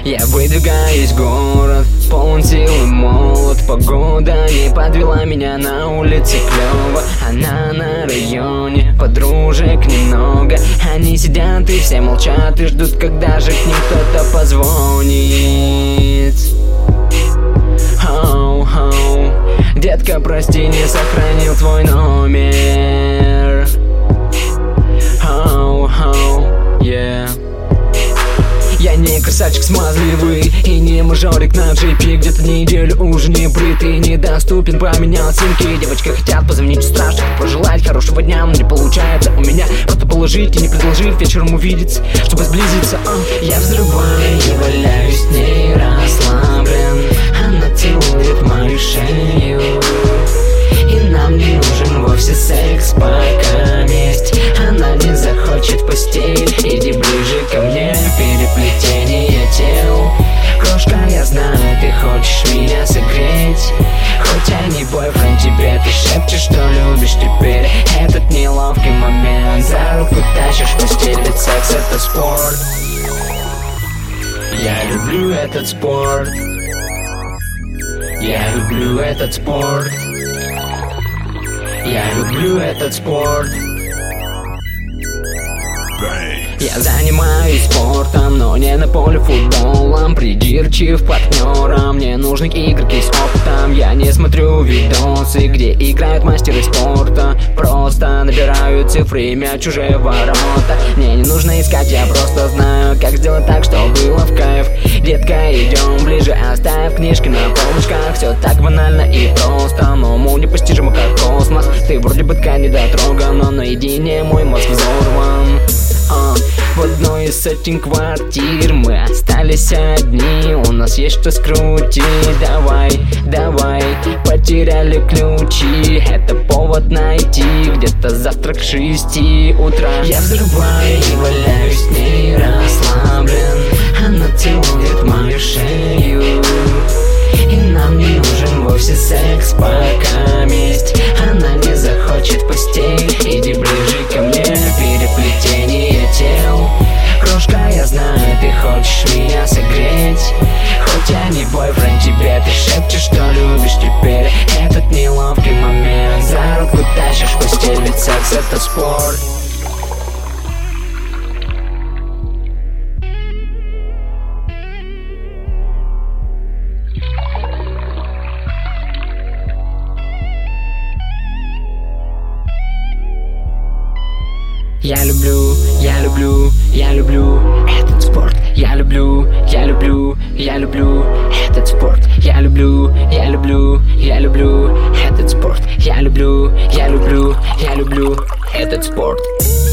Я выдвигаюсь в город, полон сил и молод. Погода не подвела меня, на улице клёво. Она на районе, подружек немного. Они сидят и все молчат и ждут, когда же к ним кто-то позвонит. Хоу-хоу, детка, прости, не сохранил твой номер. Хоу-хоу, yeah. Я не красавчик смазливый и не мажорик на джипе. Где-то неделю уже не бритый, недоступен, поменял симки. Девочки хотят позвонить, страшно пожелать хорошего дня, но не получается у меня. Просто положить и не предложив вечером увидеться, чтобы сблизиться. Я взрываю и валяюсь с ней расслаблен. Она целует мою шею, и нам не нужен вовсе секс, пока месть. Она не захочет в постель, иди ближе ко мне. Переплетение тел, крошка, я знаю, ты хочешь меня согреть. Хоть я не бойфренд тебе, ты шепчешь, что любишь теперь. Этот неловкий момент, за руку тащишь в постель, ведь секс это спорт. Я люблю этот спорт. Я люблю этот спорт. Я люблю этот спорт. Я занимаюсь спортом, но не на поле футболом. Придирчив партнером, мне нужны игроки с опытом. Я не смотрю видосы, где играют мастеры спорта. Просто набираю цифры и мяч уже в ворота. Мне не нужно искать, я просто знаю, как сделать так, чтобы было в кайф. Детка, идем ближе, оставь книжки на полочках. Все так банально и просто, но уму непостижимо, как космос. Ты вроде бы ткань недотрога, но наедине мой мозг взорван. В одной из сотен квартир мы остались одни. У нас есть что скрутить. Давай, давай, потеряли ключи. Это повод найти где-то завтра к 6 утра. Я взрываю и валяюсь с ней расслаблен. Она целует мою шею, и нам не нужен вовсе секс, пока месть. Она не захочет в постель, иди ближе ко мне. Переплетение тел, крошка, я знаю, ты хочешь меня согреть. Хоть я не бойфренд тебе, ты шепчешь, что любишь теперь. Этот неловкий момент, за руку тащишь в постель, ведь секс это спорт. Я люблю, я люблю, я люблю этот спорт. Я люблю, я люблю, я люблю этот спорт. Я люблю, я люблю, я люблю этот спорт. Я люблю, я люблю, я люблю этот спорт.